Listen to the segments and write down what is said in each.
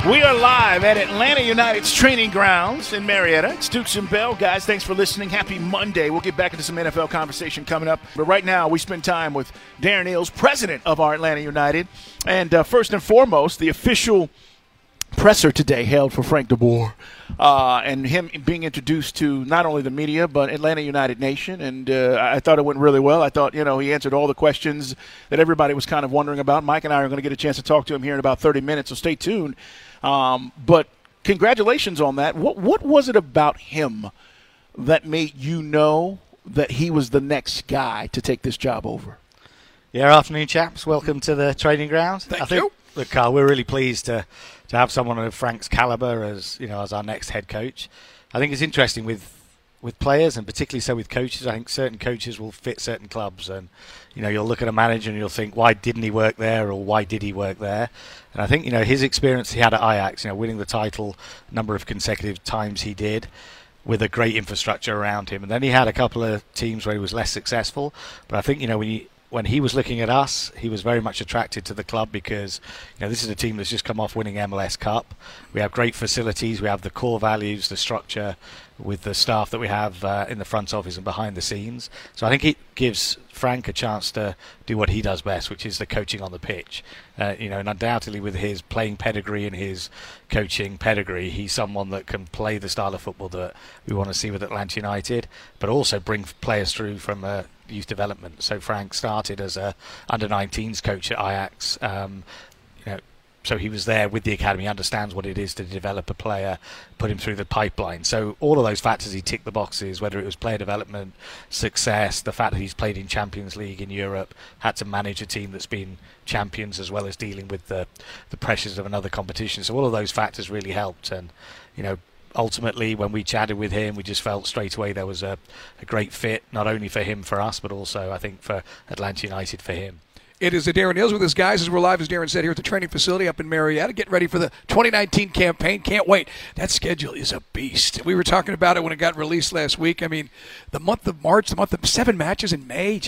We are live at Atlanta United's training grounds in Marietta. It's Dukes and Bell. Guys, thanks for listening. Happy Monday. We'll get back into some NFL conversation coming up. But right now, we spend time with Darren Eales, president of our Atlanta United. And first and foremost, the official presser today held for Frank DeBoer, and him being introduced to not only the media but Atlanta United Nation. And I thought it went really well. I thought, he answered all the questions that everybody was kind of wondering about. Mike and I are going to get a chance to talk to him here in about 30 minutes, so stay tuned. But congratulations on that. What was it about him that made you know that he was the next guy to take this job over? Yeah, afternoon, chaps. Welcome to the training ground. Thank you. Look, Carl, we're really pleased to have someone of Frank's caliber as our next head coach. I think it's interesting with players, and particularly so with coaches. I think certain coaches will fit certain clubs, and you'll look at a manager and you'll think, why didn't he work there, or why did he work there? And I think his experience he had at Ajax, winning the title a number of consecutive times he did, with a great infrastructure around him. And then he had a couple of teams where he was less successful. But I think when he was looking at us, he was very much attracted to the club because this is a team that's just come off winning MLS Cup. We have great facilities, we have the core values, the structure with the staff that we have in the front office and behind the scenes. So I think it gives Frank a chance to do what he does best, which is the coaching on the pitch. And undoubtedly with his playing pedigree and his coaching pedigree, he's someone that can play the style of football that we want to see with Atlanta United, but also bring players through from youth development. So Frank started as a under-19s coach at Ajax. So he was there with the academy, understands what it is to develop a player, put him through the pipeline. So all of those factors, he ticked the boxes, whether it was player development, success, the fact that he's played in Champions League in Europe, had to manage a team that's been champions as well as dealing with the pressures of another competition. So all of those factors really helped. And, ultimately, when we chatted with him, we just felt straight away there was a great fit, not only for him, for us, but also, I think, for Atlanta United, for him. It is Darren Eales with us, guys, as we're live, as Darren said, here at the training facility up in Marietta, getting ready for the 2019 campaign. Can't wait. That schedule is a beast. We were talking about it when it got released last week. I mean, the month of March, the month of 7 matches in May.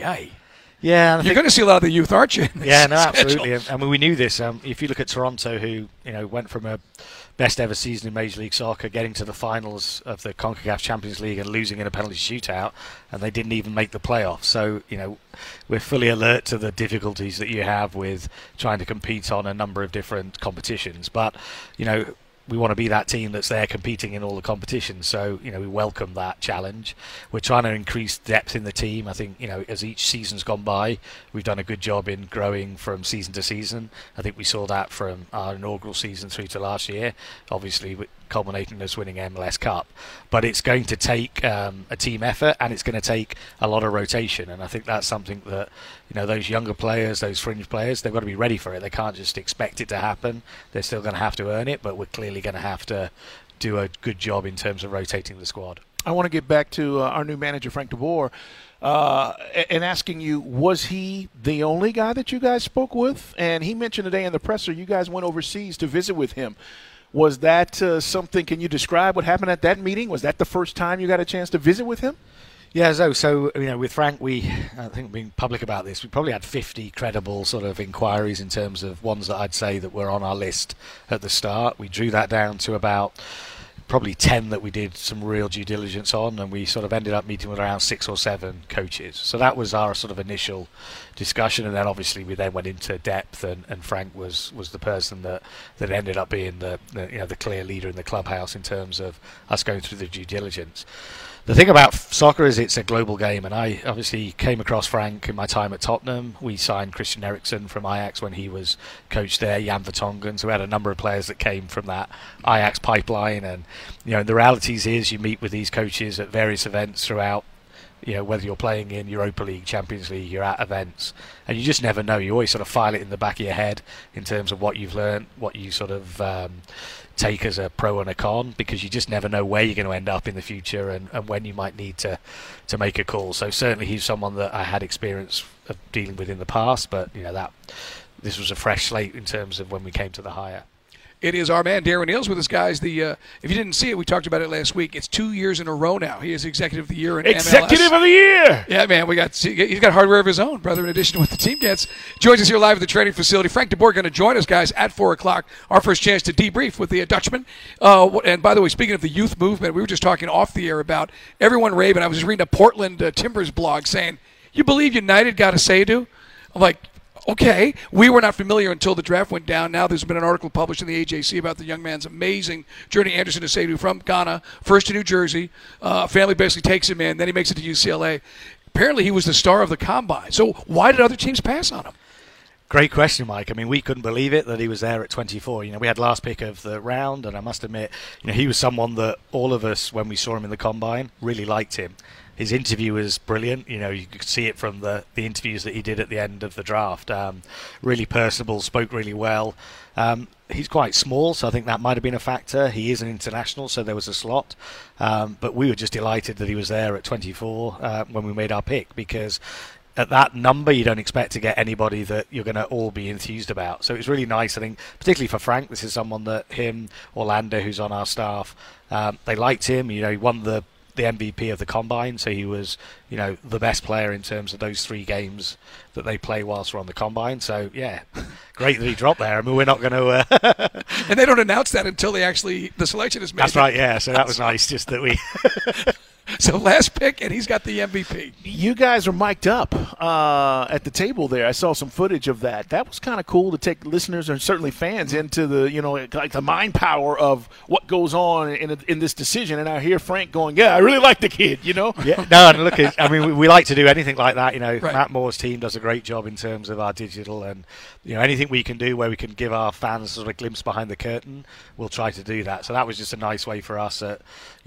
Yeah, you're going to see a lot of the youth, aren't you? Yeah, no, absolutely. I mean, we knew this. If you look at Toronto, who went from a best ever season in Major League Soccer, getting to the finals of the CONCACAF Champions League and losing in a penalty shootout, and they didn't even make the playoffs. So, we're fully alert to the difficulties that you have with trying to compete on a number of different competitions. But, we want to be that team that's there competing in all the competitions. So, we welcome that challenge. We're trying to increase depth in the team. I think, as each season's gone by, we've done a good job in growing from season to season. I think we saw that from our inaugural season through to last year, obviously culminating in us winning MLS Cup. But it's going to take a team effort, and it's going to take a lot of rotation. And I think that's something that, those younger players, those fringe players, they've got to be ready for it. They can't just expect it to happen. They're still going to have to earn it, but we're clearly going to have to do a good job in terms of rotating the squad. I want to get back to our new manager, Frank DeBoer, and asking you, was he the only guy that you guys spoke with? And he mentioned today in the presser you guys went overseas to visit with him. Was that something? Can you describe what happened at that meeting? Was that the first time you got a chance to visit with him? Yeah, so with Frank, I think being public about this, we probably had 50 credible sort of inquiries in terms of ones that I'd say that were on our list at the start. We drew that down to about probably 10 that we did some real due diligence on, and we sort of ended up meeting with around 6 or 7 coaches. So that was our sort of initial discussion, and then obviously we then went into depth, and Frank was the person that ended up being the clear leader in the clubhouse in terms of us going through the due diligence. The thing about soccer is it's a global game, and I obviously came across Frank in my time at Tottenham. We signed Christian Eriksen from Ajax when he was coach there, Jan Vertonghen, so we had a number of players that came from that Ajax pipeline. And the realities is you meet with these coaches at various events throughout, whether you're playing in Europa League, Champions League, you're at events, and you just never know. You always sort of file it in the back of your head in terms of what you've learned, what you sort of take as a pro and a con, because you just never know where you're going to end up in the future and when you might need to make a call. So certainly he's someone that I had experience of dealing with in the past, but that this was a fresh slate in terms of when we came to the hire. It is our man Darren Eales with us, guys. If you didn't see it, we talked about it last week. It's 2 years in a row now. He is Executive of the Year in Executive MLS. of the Year! Yeah, man. He's got hardware of his own, brother, in addition to what the team gets. Joins us here live at the training facility. Frank DeBoer going to join us, guys, at 4 o'clock. Our first chance to debrief with the Dutchman. And by the way, speaking of the youth movement, we were just talking off the air about everyone raving. I was just reading a Portland Timbers blog saying, you believe United got a Seydou? I'm like, okay, we were not familiar until the draft went down. Now there's been an article published in the AJC about the young man's amazing journey. Anderson Seydou from Ghana, first to New Jersey. Family basically takes him in. Then he makes it to UCLA. Apparently he was the star of the Combine. So why did other teams pass on him? Great question, Mike. I mean, we couldn't believe it that he was there at 24. We had last pick of the round, and I must admit, he was someone that all of us, when we saw him in the Combine, really liked him. His interview was brilliant. You could see it from the interviews that he did at the end of the draft. Really personable, spoke really well. He's quite small, so I think that might have been a factor. He is an international, so there was a slot. But we were just delighted that he was there at 24 when we made our pick, because at that number, you don't expect to get anybody that you're going to all be enthused about. So it's really nice, I think, particularly for Frank. This is someone that him, Orlando, who's on our staff, they liked him. He won the MVP of the Combine, so he was, the best player in terms of those 3 games that they play whilst we're on the Combine. So, yeah, great that he dropped there. I mean, we're not going to... And they don't announce that until the selection is made. That's right, yeah. So that was nice, just that we... So last pick, and he's got the MVP. You guys are mic'd up at the table there. I saw some footage of that. That was kind of cool to take listeners and certainly fans into the, like the mind power of what goes on in this decision. And I hear Frank going, yeah, I really like the kid, Yeah. No, and look, we like to do anything like that. Right. Matt Moore's team does a great job in terms of our digital, and anything we can do where we can give our fans sort of a glimpse behind the curtain, we'll try to do that. So that was just a nice way for us at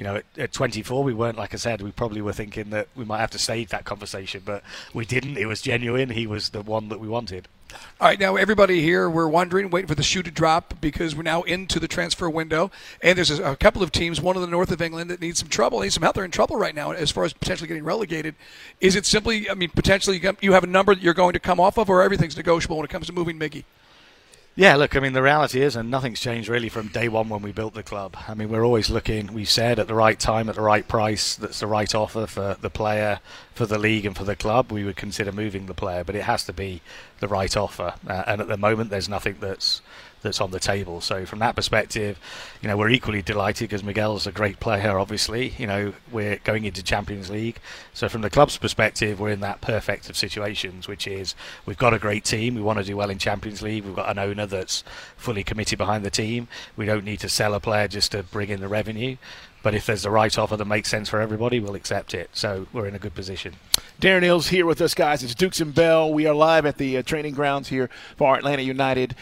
24. We weren't, like I said, we probably were thinking that we might have to stage that conversation, but we didn't. It was genuine. He was the one that we wanted. All right, now everybody here, we're wondering, waiting for the shoe to drop, because we're now into the transfer window, and there's a couple of teams, one in the north of England, that needs some help. They're in trouble right now as far as potentially getting relegated. Is it simply, potentially you have a number that you're going to come off of, or everything's negotiable when it comes to moving Miggy? Yeah, look, the reality is, and nothing's changed really from day one when we built the club. We're always looking, we said, at the right time, at the right price, that's the right offer for the player, for the league and for the club. We would consider moving the player, but it has to be the right offer. And at the moment, there's nothing that's on the table. So from that perspective, we're equally delighted because Miguel's a great player, obviously. We're going into Champions League. So from the club's perspective, we're in that perfect of situations, which is we've got a great team. We want to do well in Champions League. We've got an owner that's fully committed behind the team. We don't need to sell a player just to bring in the revenue. But if there's the right offer that makes sense for everybody, we'll accept it. So we're in a good position. Darren Eales here with us, guys. It's Dukes and Bell. We are live at the training grounds here for Atlanta United.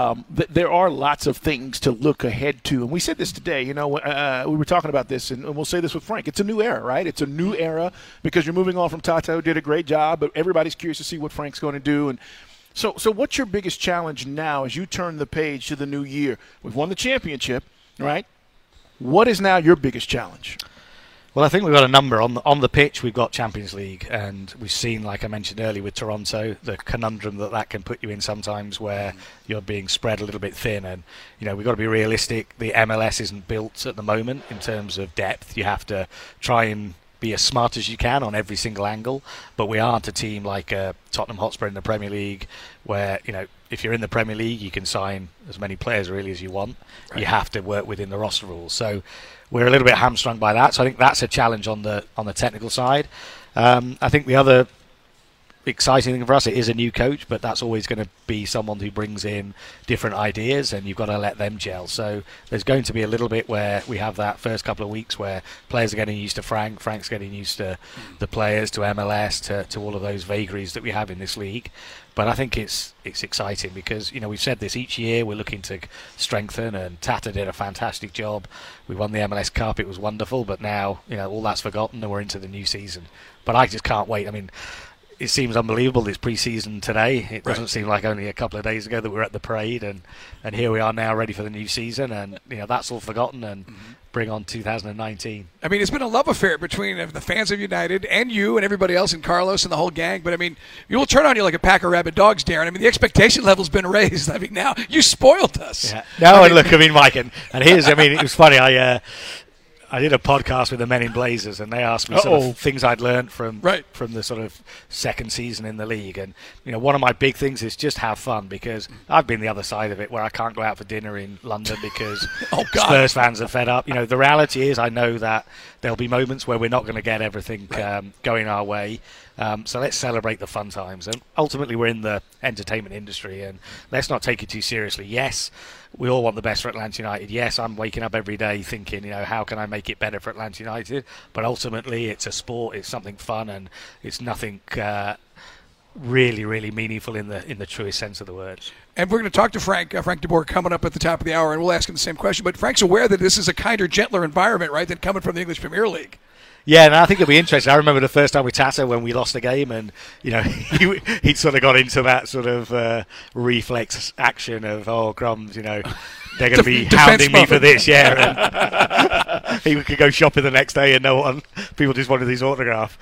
There are lots of things to look ahead to. And we said this today. We were talking about this, and we'll say this with Frank. It's a new era, right? It's a new era because you're moving on from Tata, who did a great job, but everybody's curious to see what Frank's going to do. And so what's your biggest challenge now as you turn the page to the new year? We've won the championship, right? What is now your biggest challenge? Well, I think we've got a number. On the pitch, we've got Champions League, and we've seen, like I mentioned earlier with Toronto, the conundrum that can put you in sometimes where you're being spread a little bit thin. And, we've got to be realistic. The MLS isn't built at the moment in terms of depth. You have to try and be as smart as you can on every single angle, but we aren't a team like Tottenham Hotspur in the Premier League where, if you're in the Premier League, you can sign as many players really as you want. Right. You have to work within the roster rules. So we're a little bit hamstrung by that. So I think that's a challenge on the technical side. I think the other exciting thing for us, it is a new coach, but that's always going to be someone who brings in different ideas, and you've got to let them gel. So there's going to be a little bit where we have that first couple of weeks where players are getting used to Frank's getting used to the players, to MLS, to all of those vagaries that we have in this league. But I think it's exciting because, we've said this each year, we're looking to strengthen, and Tata did a fantastic job. We won the MLS Cup, it was wonderful, but now, all that's forgotten and we're into the new season. But I just can't wait. it seems unbelievable. It's pre-season today. It doesn't seem like only a couple of days ago that we were at the parade, and here we are now, ready for the new season. And that's all forgotten, and bring on 2019. I mean, it's been a love affair between the fans of United and you and everybody else, and Carlos and the whole gang. But I mean, you'll turn on you like a pack of rabid dogs, Darren. I mean, the expectation level's been raised. I mean, now you spoiled us. Yeah. No, and look, I mean, Mike, and here's, I mean, it was funny. I did a podcast with the Men in Blazers, and they asked me sort of things I'd learned from the sort of second season in the league. And one of my big things is just have fun, because I've been the other side of it, where I can't go out for dinner in London because Spurs fans are fed up. The reality is, I know that there'll be moments where we're not going to get everything going our way. So let's celebrate the fun times. And ultimately, we're in the entertainment industry, and let's not take it too seriously. Yes, we all want the best for Atlanta United. Yes, I'm waking up every day thinking, how can I make it better for Atlanta United? But ultimately, it's a sport. It's something fun, and it's nothing really, really meaningful in the truest sense of the word. And we're going to talk to Frank DeBoer coming up at the top of the hour, and we'll ask him the same question. But Frank's aware that this is a kinder, gentler environment, right, than coming from the English Premier League. Yeah, and I think it'll be interesting. I remember the first time with Tata when we lost the game, and he'd sort of got into that sort of reflex action of crumbs, they're going to be hounding me for this, And he could go shopping the next day, and people just wanted his autograph.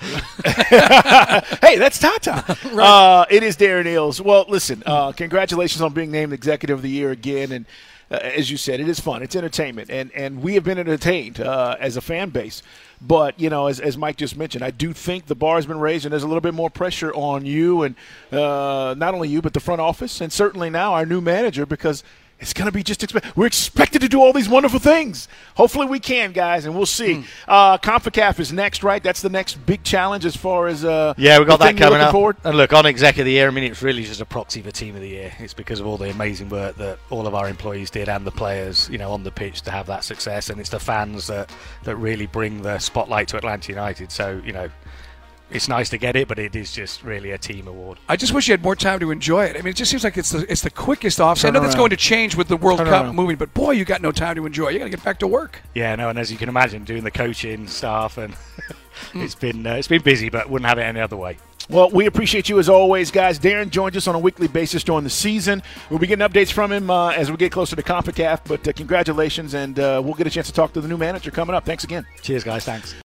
Hey, that's Tata. Right. It is Darren Eales. Well, listen, congratulations on being named Executive of the Year again, and as you said, it is fun. It's entertainment, and we have been entertained as a fan base. But, as Mike just mentioned, I do think the bar has been raised, and there's a little bit more pressure on you, and not only you, but the front office, and certainly now our new manager, because it's going to be we're expected to do all these wonderful things. Hopefully we can, guys, and we'll see. CONCACAF is next, right? That's the next big challenge as far as we got that coming up. Forward. And look, on Exec of the Year, I mean, it's really just a proxy for Team of the Year. It's because of all the amazing work that all of our employees did and the players, on the pitch to have that success. And it's the fans that really bring the spotlight to Atlanta United. So, it's nice to get it, but it is just really a team award. I just wish you had more time to enjoy it. I mean, it just seems like it's the quickest off. I know that's going to change with the World Cup moving, but boy, you got no time to enjoy. You got to get back to work. Yeah, no, and as you can imagine, doing the coaching staff, and it's been busy, but wouldn't have it any other way. Well, we appreciate you as always, guys. Darren joins us on a weekly basis during the season. We'll be getting updates from him as we get closer to CONCACAF, but congratulations, and we'll get a chance to talk to the new manager coming up. Thanks again. Cheers, guys. Thanks.